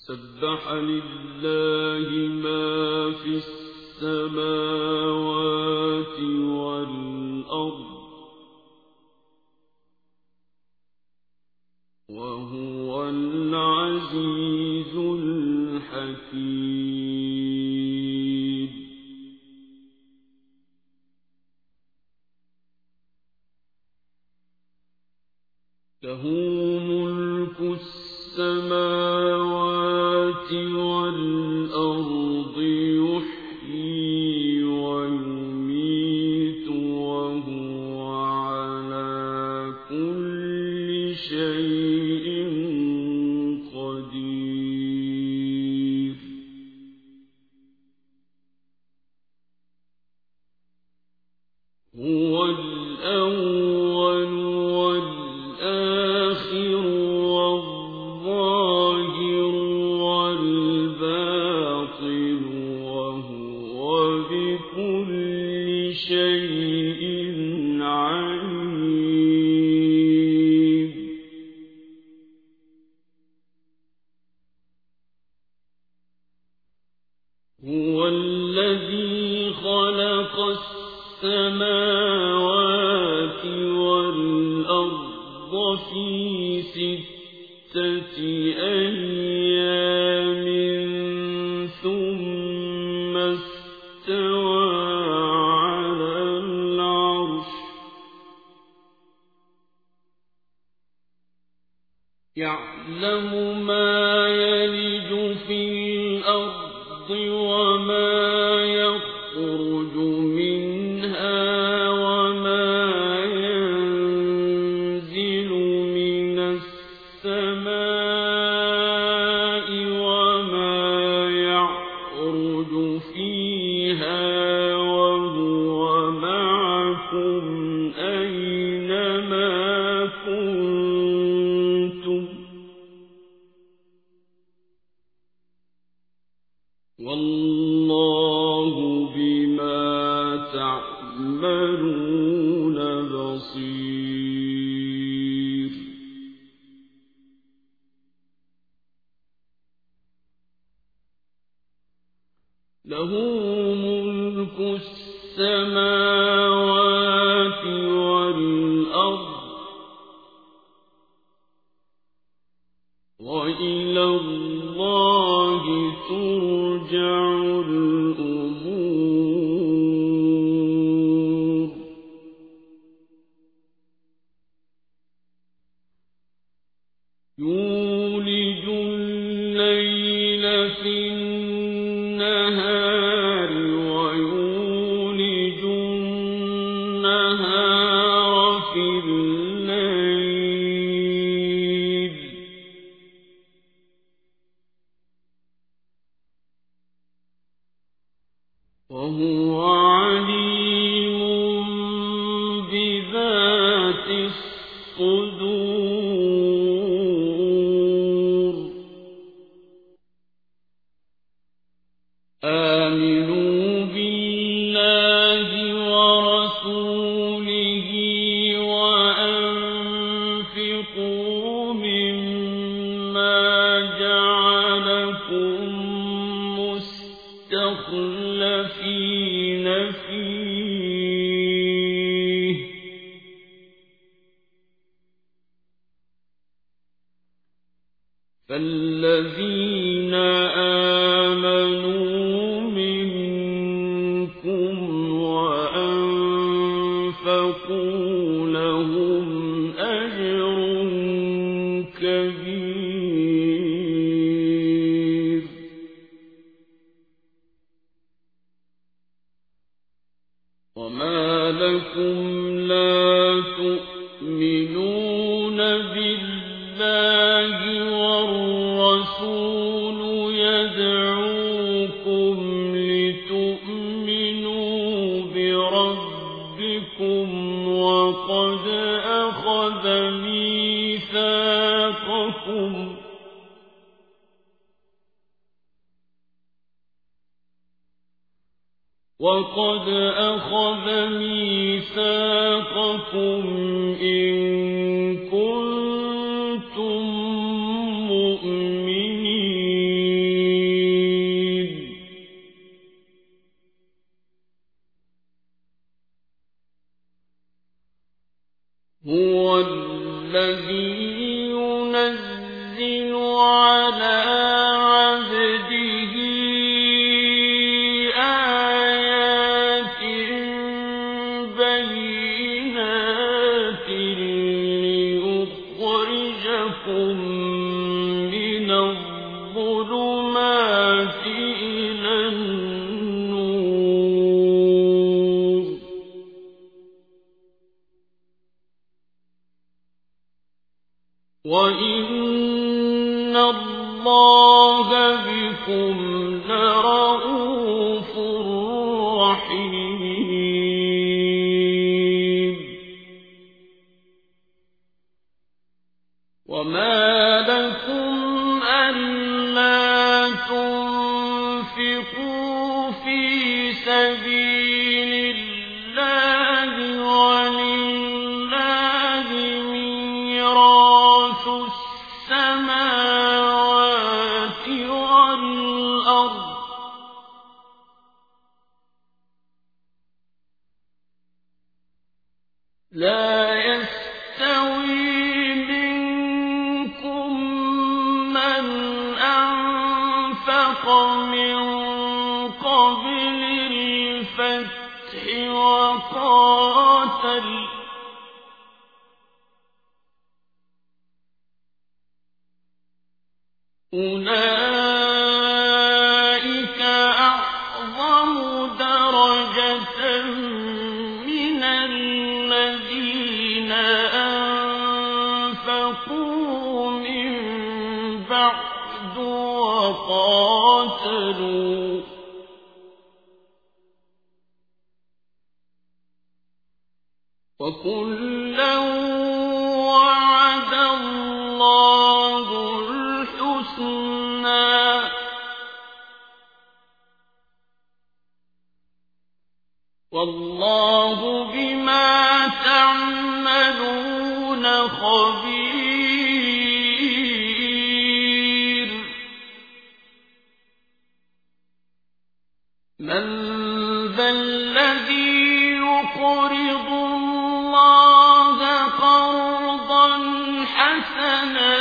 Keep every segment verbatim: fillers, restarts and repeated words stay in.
سبح لله ما في السماوات والأرض وهو العزيز الحكيم. له ملك السماوات والأرض يحيي ويميت وهو على كل شيء قدير. هو الأول والآخر والظاهر والباطن وهو بكل شيء عليم. هو الذي خلق السماوات والأرض في ستة أيام ثم استوى على العرش يعلم ما يلج في الأرض وما يخرج منها وما ينزل من السماء وما يعرج فيها وهو معكم أينما كنتم والله بما تعملون بصير. له ملك السماوات والأرض وإلى الله ترجع الأمور. يولج الليل في النهار ويولج النهار في الليل وهو عليم بذات الصدور. آمنوا بالله ورسوله وأنفقوا مما جعلكم مستخلفين فيه فالذين آمنوا منكم وأنفقوا لهم أجر كبير. وما لكم لا تؤمنون بالله والرسول يدعوكم لتؤمنوا بربكم وقد أخذ ميثاقكم وقد أخذ ميثاقكم إن كنتم مؤمنين. على عبده آيات بينات ليخرجكم من الظلمات إلى النور وإن الله بكم لرءوف رحيم وما لكم ألا تنفقوا في سبيل الله ولله ميراث السماوات والأرض لا يستوي منكم من أنفق من قبل الفتح وقاتل أولئك أعظم درجة من الذين أنفقوا من بعد وقاتلوا وكلا وعد الله الحسنى والله بما تعملون خبير من ذا الذي يقرض الله قرضا حسنا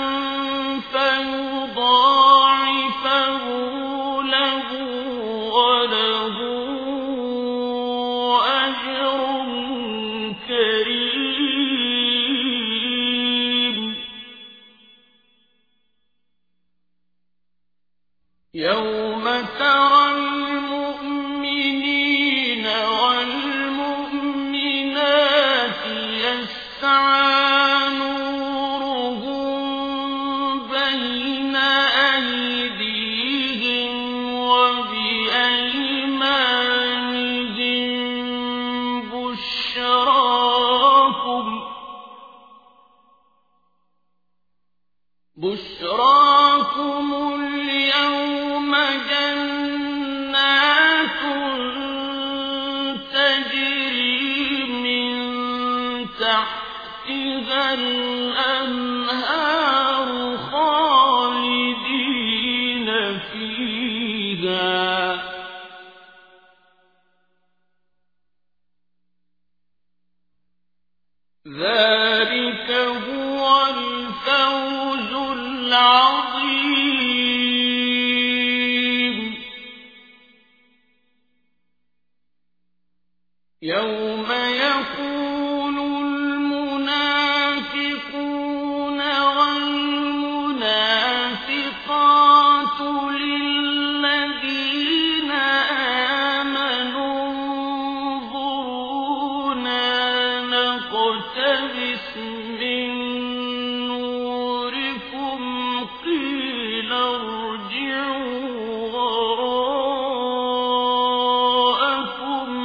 فيضاعفه له وله أجر كريم يوم ترى المؤمنين والمؤمنات يسعى نورهم بين أيديهم وبأيمانهم بشراكم بشراكم اليوم جنات تجري من تحتها الأنهار خالدين فيها ذلك هو الفوز العظيم يوم يقول المنافقون والمنافقات للذين آمنوا انظرونا نقتبس من نوركم قيل ارجعوا وراءكم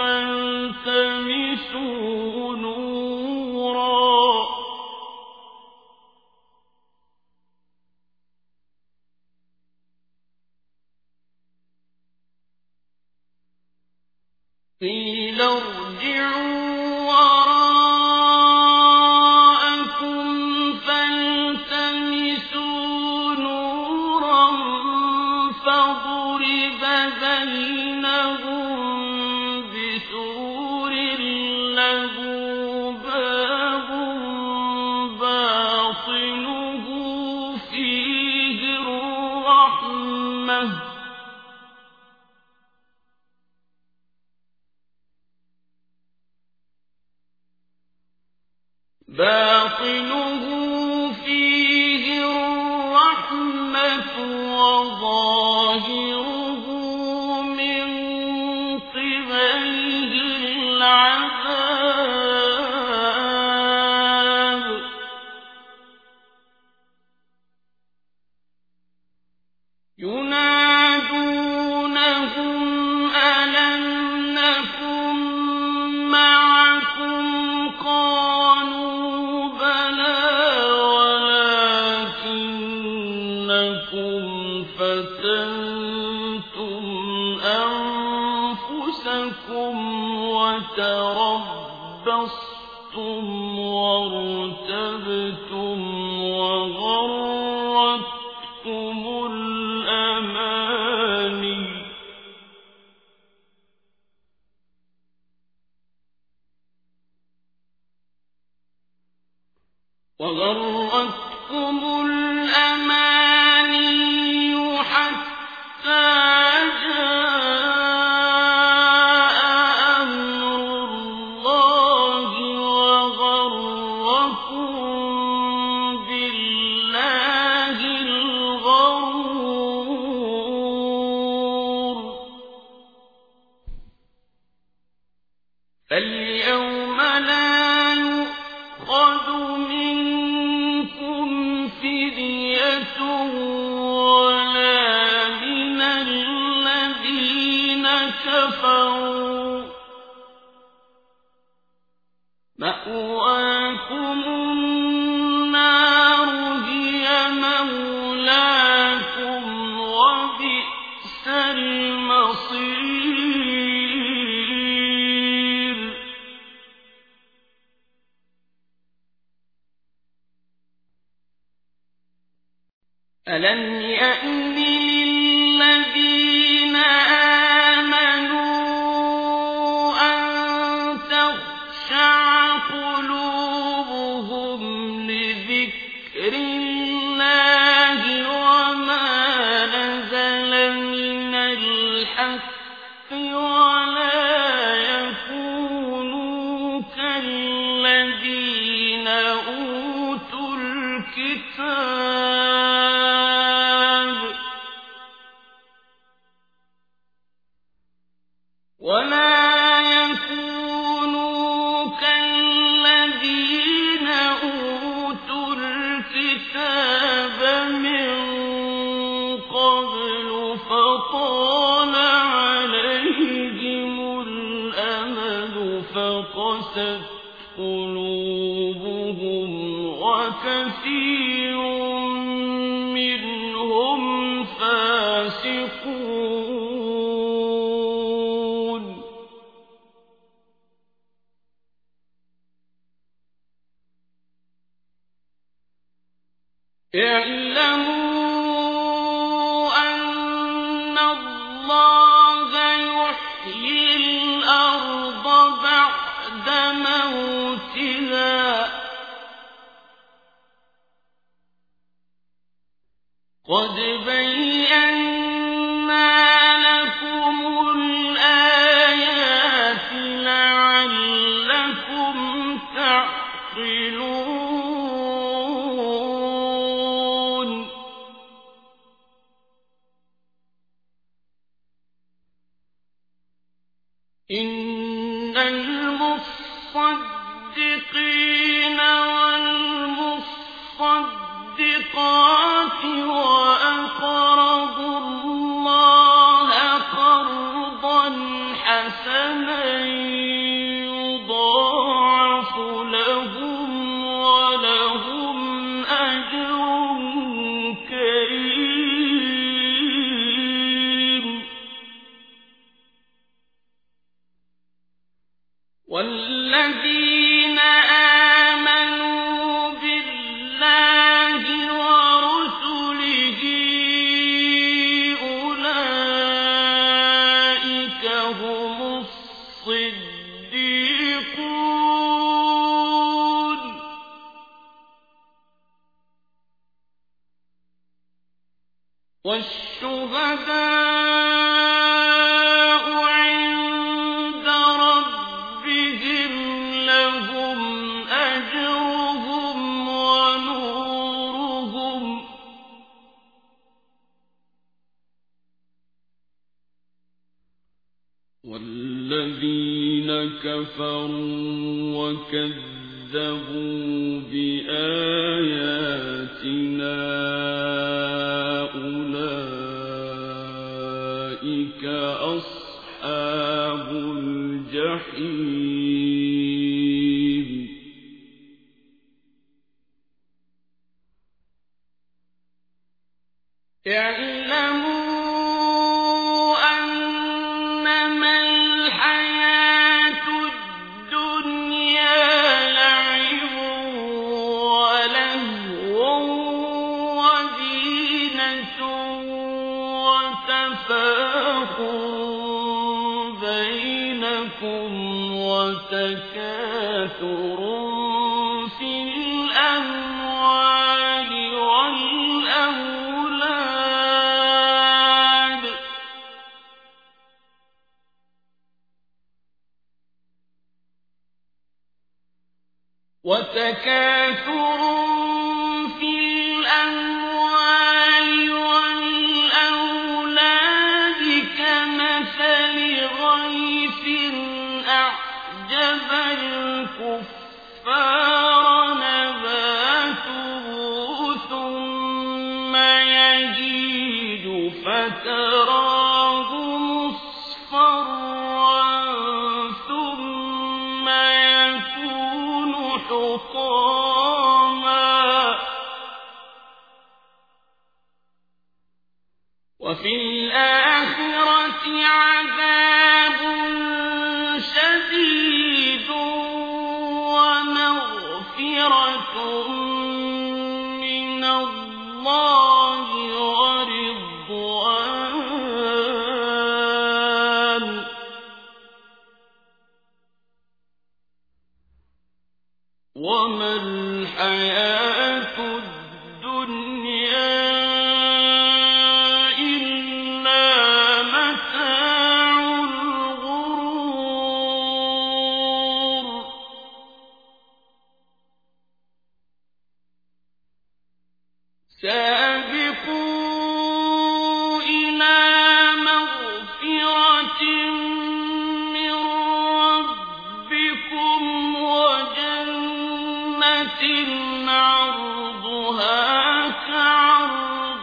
فالتمسوا نورا قيل ارجعوا وراءكم فالتمسوا نورا فضرب بينهم بسور له باب باطنه فيه ورحمة باطنه فيه الرحمة وظاهره من قبله العذاب ينادونهم ألم نكن معكم قالوا بلى ولكنكم فتنتم أنفسكم وتربصتم وارتبتم وغرتكم الأماني وغرتكم الأماني حتى جاء أمر الله وغركم بالله الغرور فاليوم لا يؤخذ منكم فدية ولا من الذين كفروا مأواكم النار هي مولاكم وبئس المصير ألم يأن للذين آمنوا أن تخشع قلوبهم لذكر الله وما نزل من الحق ولا يكونوا كالذين أوتوا الكتاب ولا يكونوا كالذين أوتوا الكتاب من قبل فطال عليهم الأمد فقست قلوبهم وكثير منهم فاسقون اعلموا أن الله يحيي الأرض بعد موتها قد بينا لكم الآيات لعلكم تعقلون إن المصدقين والمصدقات وأقرضوا الله قرضا حسنا يضاعف لهم ولهم أجر كريم والذين آمنوا بالله ورسله والشهداء عند ربهم لهم أجرهم ونورهم والذين كفروا وكذبوا بآياتنا أولئك أصحاب الجحيم اعلموا أنما الحياة الدنيا لعب ولهو وزينة وتفاخر بينكم وتكاثر في الأموال والأولاد وتكاثر في الأموال والأولاد كمثل غيث أعجب الكفار نباته ثم يهيج فتراه مصفرا ثم يكون حطاما وفي الآخرة عذاب شديد ومغفرة من الله ورضوان وما الحياة الدنيا إلا متاع الغرور سابقوا إلى مغفرة من ربكم وجنة عرضها كعرض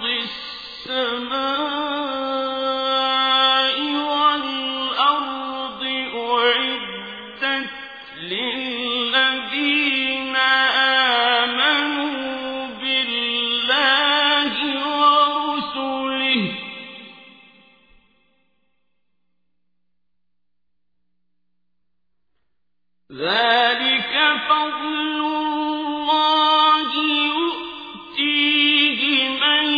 السماء والأرض أعدت للذين آمنوا بالله ورسله ذلك فضل الله يؤتيه من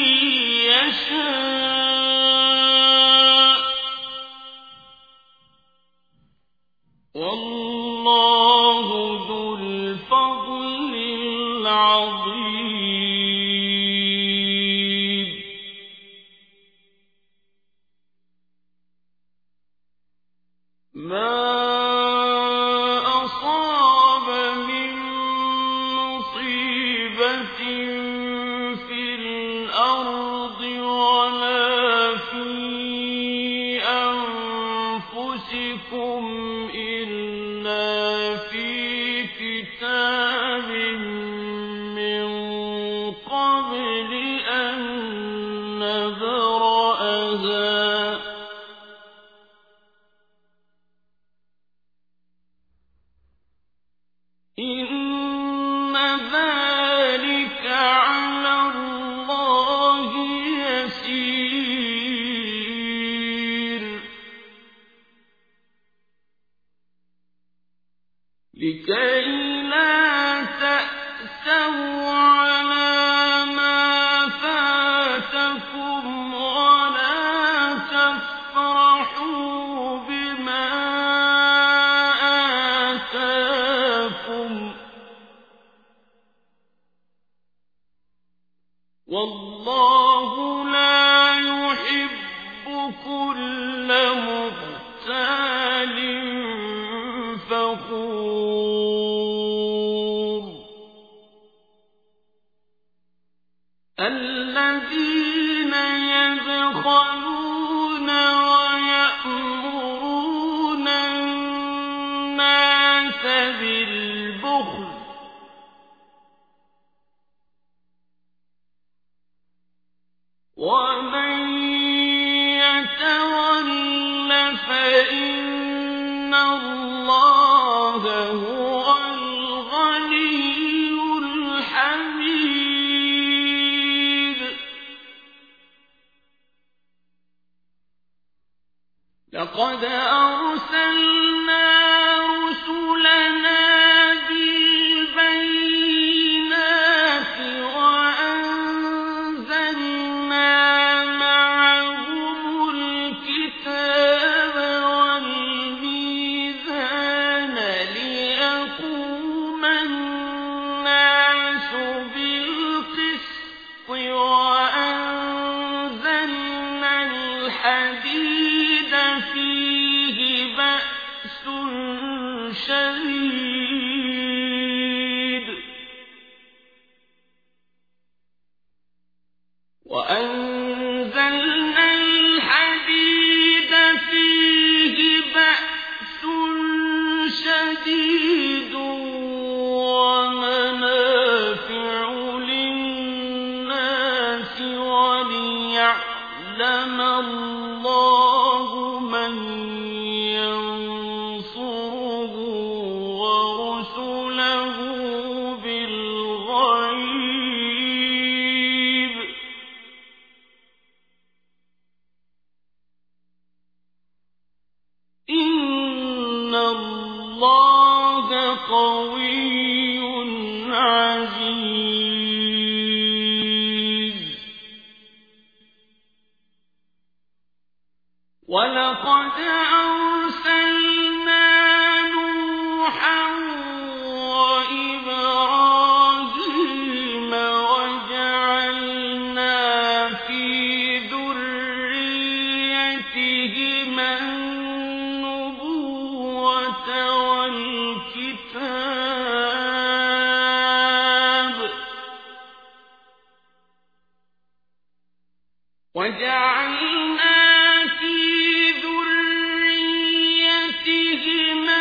يشاء والله ذو الفضل العظيم ما أصاب من مصيبة في الأرض ولا في أنفسكم إلا في كتاب من قبل أن نبرأها إن ذلك على الله يسير لكي لا تأسوا على ما فاتكم ولا تفرحوا بما آتاكم والله والله لا يحب كل مختال فخور الذين يبخلون ويأمرون الناس بالبخل ومن يتول فإن الله هو الغني الحميد لقد أرسلنا رسلنا بالبينات وأنزلنا معهم الكتاب والميزان ليقوم الناس بالقسط وأنزلنا الحديد فيه بأس شديد وأنزلنا الحديد فيه بأس شديد ومنافع للناس وليعلم الله من ينصره ورسله بالغيب إن الله قوي عزيز ولقد أرسلنا نوحا وإبراهيم وجعلنا في ذريتهما النبوة والكتاب وجعلنا في ذريتهما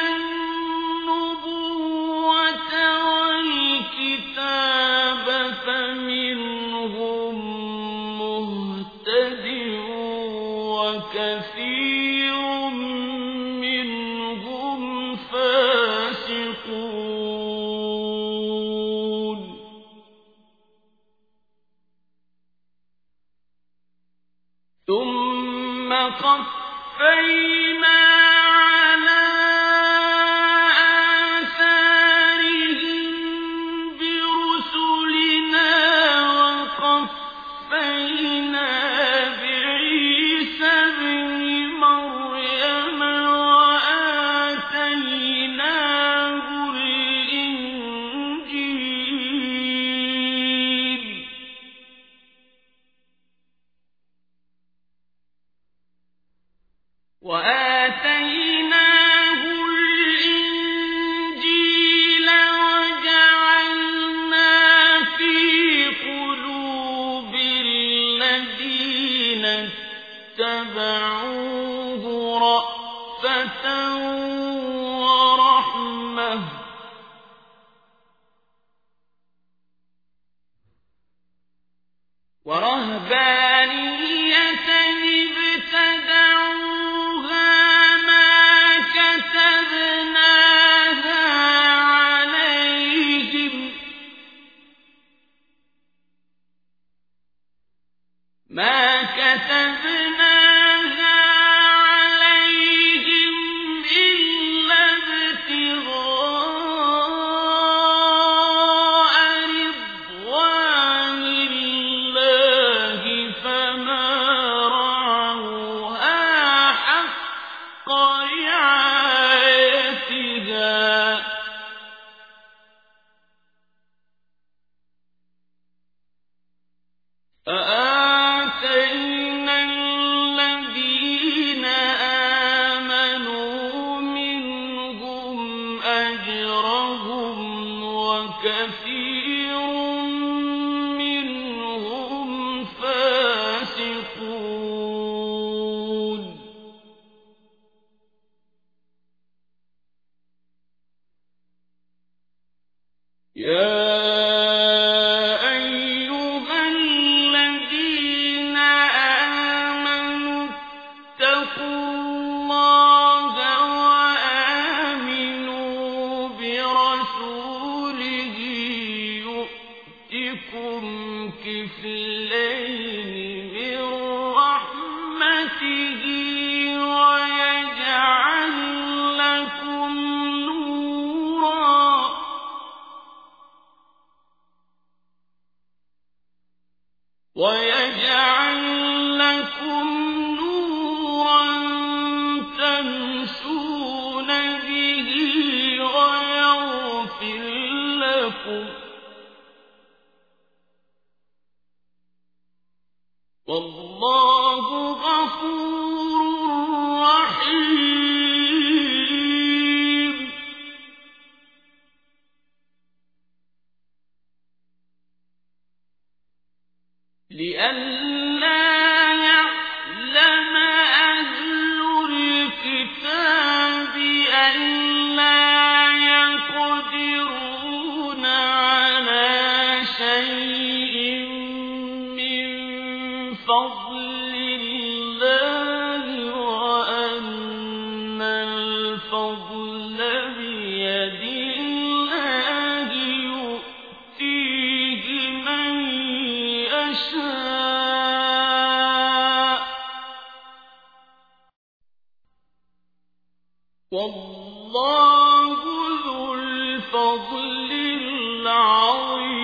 النبوة والكتاب فمنهم مهتد وكثير منهم فاسقون ثم قفينا على آثارهم برسلنا وقفينا بعيسى ابن مريم وآتيناه الإنجيل وآتيناه الإنجيل وجعلنا في قلوب الذين اتبعوه رأفة ورحمة ورهبانية ابتدعوها ما كتبناها عليهم ما كتبناها عليهم إلا ابتغاء رضوان الله فما رعوها حق رعايتها فآمنوا لكم نورا تمشون به ويغفر لكم والله غفور رحيم لئلا يعلم أهل الكتاب ألا يقدرون على شيء من فضل الله وأن الفضل بيد الله يؤتيه من يشاء والله ذو الفضل العظيم